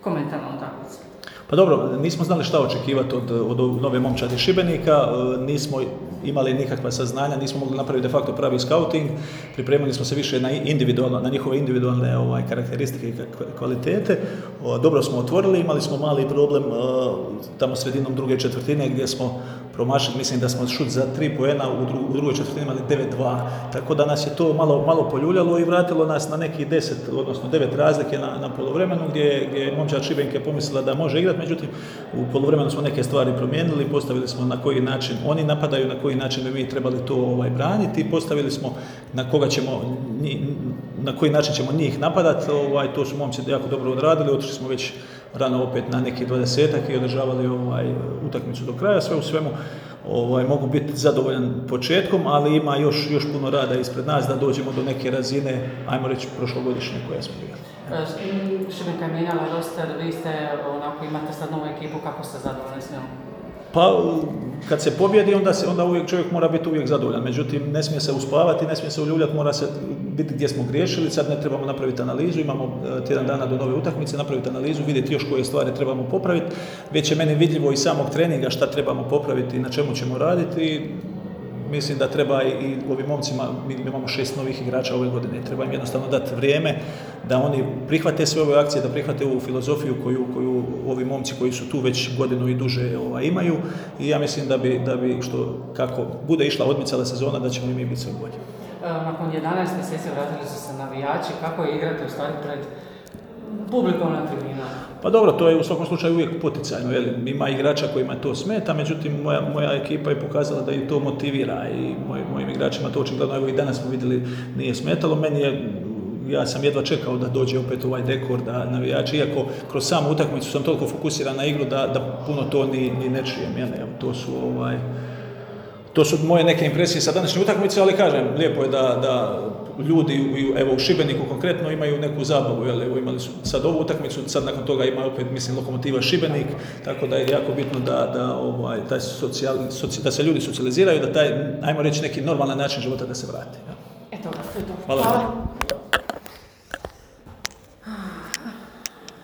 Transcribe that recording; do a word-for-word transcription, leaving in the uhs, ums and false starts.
komentar na utakmicu? Pa dobro, nismo znali šta očekivati od, od nove momčadi Šibenika, nismo imali nikakva saznanja, nismo mogli napraviti de facto pravi scouting, pripremili smo se više na, individualno, na njihove individualne ovaj, karakteristike i kvalitete. Dobro smo otvorili, imali smo mali problem tamo sredinom druge četvrtine gdje smo promašili, mislim da smo šut za tri poena u, dru, u drugoj četvrtini imali devet dva, tako da nas je to malo, malo poljuljalo i vratilo nas na neki deset, odnosno devet razlike na, na poluvremenu gdje, gdje je momčad Šibenika pomislila da može igrati, međutim u poluvremenu smo neke stvari promijenili, postavili smo na koji način oni napadaju, na koji način bi mi trebali to ovaj, braniti, postavili smo na koga ćemo, na koji način ćemo njih napadati, ovaj, to su momci jako dobro odradili, otišli smo već rano opet na neki dvadesetak i održavali ovaj, utakmicu do kraja, sve u svemu ovaj, mogu biti zadovoljan početkom, ali ima još, još puno rada ispred nas da dođemo do neke razine, ajmo reći, prošlogodišnje koje smo igrali. Šibenka je mijenjala roster, vi ste, onako, imate sad novu ekipu, kako ste zadovoljni s njom? Pa, kad se pobjedi, onda, se, onda uvijek čovjek mora biti uvijek zadovoljan. Međutim, ne smije se uspavati, ne smije se uljuljati, mora se biti gdje smo griješili. Sad ne trebamo napraviti analizu, imamo tjedan dana do nove utakmice, napraviti analizu, vidjeti još koje stvari trebamo popraviti. Već je meni vidljivo iz samog treninga šta trebamo popraviti i na čemu ćemo raditi. Mislim da treba i ovim momcima, mi imamo šest novih igrača ove godine, treba im jednostavno dati vrijeme da oni prihvate sve ove akcije, da prihvate ovu filozofiju koju, koju ovi momci koji su tu već godinu i duže ovaj, imaju i ja mislim da bi, da bi što, kako bude išla odmicala sezona, da ćemo i mi biti sve bolji. Nakon jedanaest mjeseci vratili su se navijači, kako je igrati u stvari pred publikom na tribinama? Pa dobro, to je u svakom slučaju uvijek poticajno, jel? Ima igrača kojima to smeta, međutim moja, moja ekipa je pokazala da i to motivira i moj, mojim igračima to očigledno, evo i danas smo vidjeli, nije smetalo. Meni je, ja sam jedva čekao da dođe opet ovaj dekor, da navijači, iako kroz samu utakmicu sam toliko fokusiran na igru da, da puno to ni, ni ne čujem, jel? Evo, to su ovaj... To su moje neke impresije sa današnje utakmice, ali kažem, lijepo je da, da ljudi, evo u Šibeniku konkretno, imaju neku zabavu, jel, evo imali su sad ovu utakmicu, sad nakon toga ima opet, mislim, Lokomotiva Šibenik, tako da je jako bitno da, da, ovaj, taj socijal, soci, da se ljudi socijaliziraju, da taj, ajmo reći, neki normalan način života da se vrati. Ja. Eto, to je to. Hvala. Hvala.